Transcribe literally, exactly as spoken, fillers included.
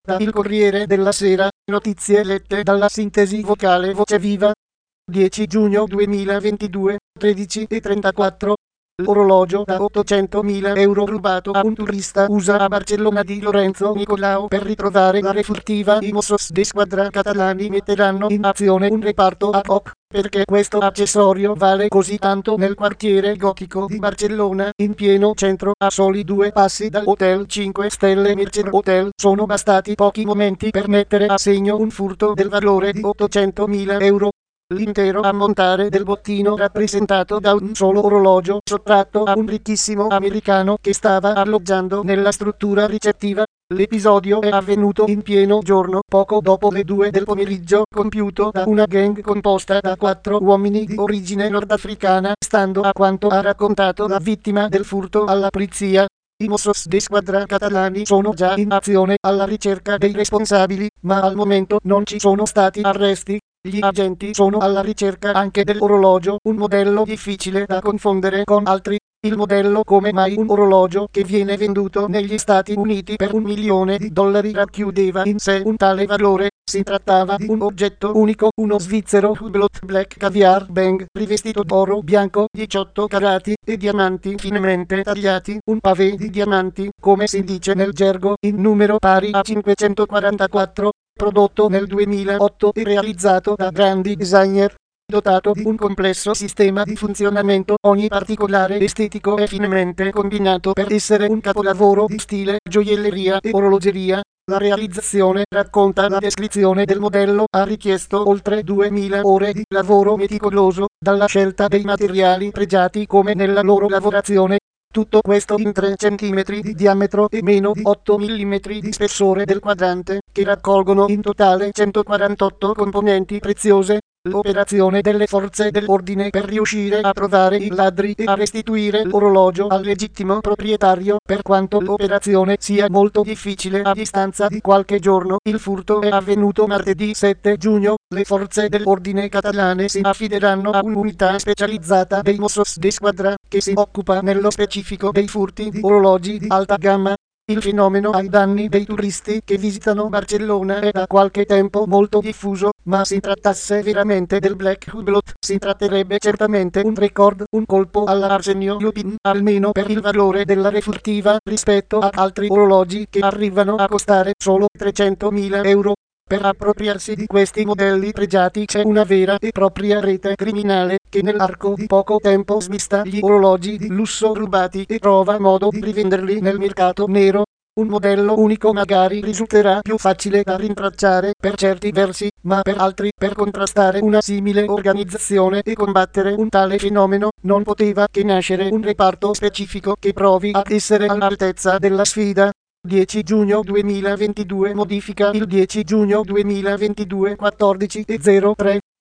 Da Il Corriere della Sera, notizie lette dalla sintesi vocale Voce Viva. dieci giugno duemilaventidue, tredici e trentaquattro. L'orologio da ottocentomila euro rubato a un turista U S A a Barcellona di Lorenzo Nicolao per ritrovare la refurtiva. I Mossos de Squadra catalani metteranno in azione un reparto ad hoc, perché questo accessorio vale così tanto nel quartiere gotico di Barcellona, in pieno centro, a soli due passi dal Hotel cinque Stelle Mercer Hotel. Sono bastati pochi momenti per mettere a segno un furto del valore di ottocentomila euro. L'intero ammontare del bottino rappresentato da un solo orologio sottratto a un ricchissimo americano che stava alloggiando nella struttura ricettiva. L'episodio è avvenuto in pieno giorno, poco dopo le due del pomeriggio, compiuto da una gang composta da quattro uomini di origine nordafricana, stando a quanto ha raccontato la vittima del furto alla polizia. I Mossos de Squadra catalani sono già in azione alla ricerca dei responsabili, ma al momento non ci sono stati arresti. Gli agenti sono alla ricerca anche dell'orologio, un modello difficile da confondere con altri. Il modello come mai un orologio che viene venduto negli Stati Uniti per un milione di dollari racchiudeva in sé un tale valore. Si trattava di un oggetto unico, uno svizzero Hublot Black Caviar Bang, rivestito d'oro bianco, diciotto carati, e diamanti finemente tagliati, un pavé di diamanti, come si dice nel gergo, in numero pari a cinquecentoquarantaquattro, prodotto nel duemilaotto e realizzato da grandi designer. Dotato di un complesso sistema di funzionamento, ogni particolare estetico è finemente combinato per essere un capolavoro di stile, gioielleria e orologeria. La realizzazione, racconta la descrizione del modello, ha richiesto oltre duemila ore di lavoro meticoloso, dalla scelta dei materiali pregiati come nella loro lavorazione. Tutto questo in tre centimetri di diametro e meno di otto millimetri di spessore del quadrante, che raccolgono in totale centoquarantotto componenti preziose. L'operazione delle forze dell'ordine per riuscire a trovare i ladri e a restituire l'orologio al legittimo proprietario, per quanto l'operazione sia molto difficile a distanza di qualche giorno. Il furto è avvenuto martedì sette giugno. Le forze dell'ordine catalane si affideranno a un'unità specializzata dei Mossos de Squadra, che si occupa nello specifico dei furti di orologi di alta gamma. Il fenomeno ai danni dei turisti che visitano Barcellona è da qualche tempo molto diffuso, ma se trattasse veramente del Black Hublot, si tratterebbe certamente un record, un colpo all'Arsenio Lupin, almeno per il valore della refurtiva, rispetto ad altri orologi che arrivano a costare solo trecentomila euro. Per appropriarsi di questi modelli pregiati c'è una vera e propria rete criminale, che nell'arco di poco tempo smista gli orologi di lusso rubati e trova modo di rivenderli nel mercato nero. Un modello unico magari risulterà più facile da rintracciare per certi versi, ma per altri, per contrastare una simile organizzazione e combattere un tale fenomeno, non poteva che nascere un reparto specifico che provi ad essere all'altezza della sfida. dieci giugno duemilaventidue. Modifica il dieci giugno duemilaventidue quattordici e zero tre.